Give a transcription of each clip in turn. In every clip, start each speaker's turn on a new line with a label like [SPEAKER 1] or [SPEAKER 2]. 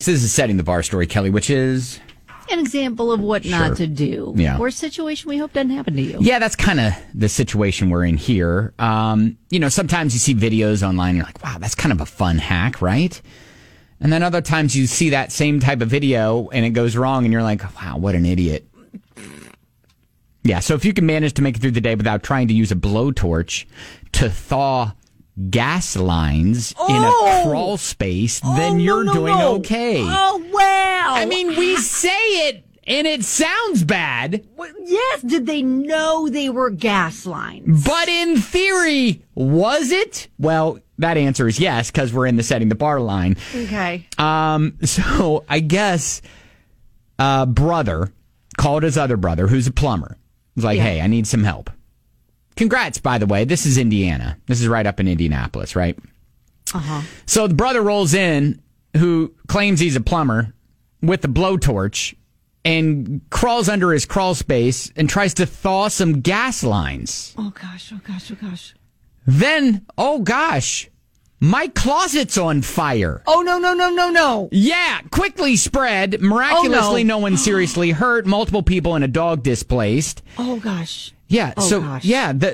[SPEAKER 1] So this is setting the bar story, Kelly, which is
[SPEAKER 2] an example of what not to do.
[SPEAKER 1] Yeah.
[SPEAKER 2] Or a situation we hope doesn't happen to you.
[SPEAKER 1] Yeah, that's kind of the situation we're in here. Sometimes you see videos online, and you're like, wow, that's kind of a fun hack, right? And then other times you see that same type of video and it goes wrong and you're like, wow, what an idiot. Yeah, so if you can manage to make it through the day without trying to use a blowtorch to thaw gas lines in a crawl space, then you're doing okay.
[SPEAKER 2] Oh, wow.
[SPEAKER 1] I mean, we say it and it sounds bad.
[SPEAKER 2] Yes, did they know they were gas lines?
[SPEAKER 1] But in theory, was it? Well, that answer is yes, because we're in the setting the bar line.
[SPEAKER 2] Okay.
[SPEAKER 1] So I guess brother called his other brother, who's a plumber. He's like, hey, I need some help. Congrats, by the way. This is Indiana. This is right up in Indianapolis, right?
[SPEAKER 2] Uh-huh.
[SPEAKER 1] So the brother rolls in, who claims he's a plumber, with a blowtorch and crawls under his crawl space and tries to thaw some gas lines.
[SPEAKER 2] Oh, gosh.
[SPEAKER 1] Then, oh, gosh, my closet's on fire.
[SPEAKER 2] Oh, no.
[SPEAKER 1] Yeah, quickly spread. Miraculously, no one seriously hurt. Multiple people and a dog displaced.
[SPEAKER 2] Oh, gosh.
[SPEAKER 1] Yeah,
[SPEAKER 2] gosh.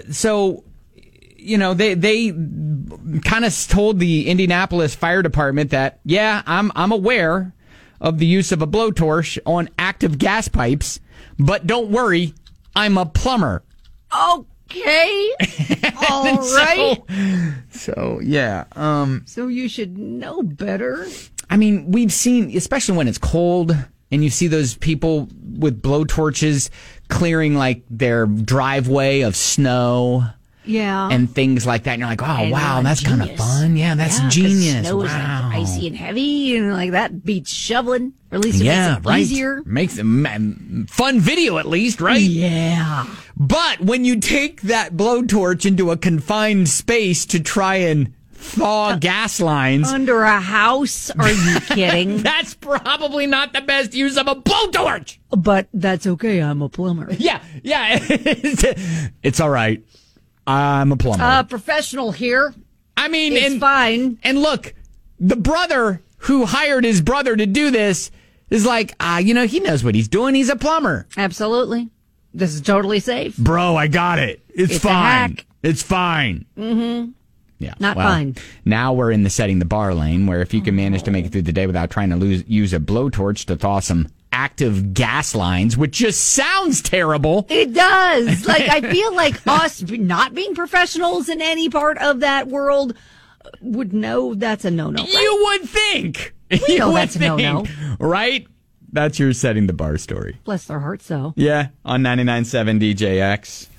[SPEAKER 1] They kind of told the Indianapolis Fire Department that, yeah, I'm aware of the use of a blowtorch on active gas pipes, but don't worry, I'm a plumber.
[SPEAKER 2] Okay. All right.
[SPEAKER 1] So yeah.
[SPEAKER 2] So you should know better.
[SPEAKER 1] I mean, we've seen, especially when it's cold, and you see those people with blowtorches clearing like their driveway of snow.
[SPEAKER 2] Yeah.
[SPEAKER 1] And things like that. And you're like, oh, wow, that's kind of fun. Yeah, that's genius.
[SPEAKER 2] Snow is like icy and heavy, and like that beats shoveling. Or at least it makes it easier.
[SPEAKER 1] Makes it fun video at least, right?
[SPEAKER 2] Yeah.
[SPEAKER 1] But when you take that blowtorch into a confined space to try and thaw gas lines
[SPEAKER 2] under a house, are you kidding?
[SPEAKER 1] That's probably not the best use of a blowtorch.
[SPEAKER 2] But that's okay. I'm a plumber.
[SPEAKER 1] Yeah. It's all right. I'm a plumber.
[SPEAKER 2] Professional here.
[SPEAKER 1] I mean,
[SPEAKER 2] it's fine.
[SPEAKER 1] And look, the brother who hired his brother to do this is like, he knows what he's doing. He's a plumber.
[SPEAKER 2] Absolutely. This is totally safe.
[SPEAKER 1] Bro, I got it. It's fine.
[SPEAKER 2] A hack.
[SPEAKER 1] It's fine.
[SPEAKER 2] Mm-hmm.
[SPEAKER 1] Yeah.
[SPEAKER 2] Not fine.
[SPEAKER 1] Now we're in the setting the bar lane, where if you can manage to make it through the day without trying to use a blowtorch to thaw some active gas lines, which just sounds terrible.
[SPEAKER 2] It does. Like, I feel like us not being professionals in any part of that world would know that's a no-no. Right?
[SPEAKER 1] You would think.
[SPEAKER 2] We know that's a no-no.
[SPEAKER 1] Right? That's your setting the bar story.
[SPEAKER 2] Bless their hearts, though.
[SPEAKER 1] Yeah, on 99.7 DJX.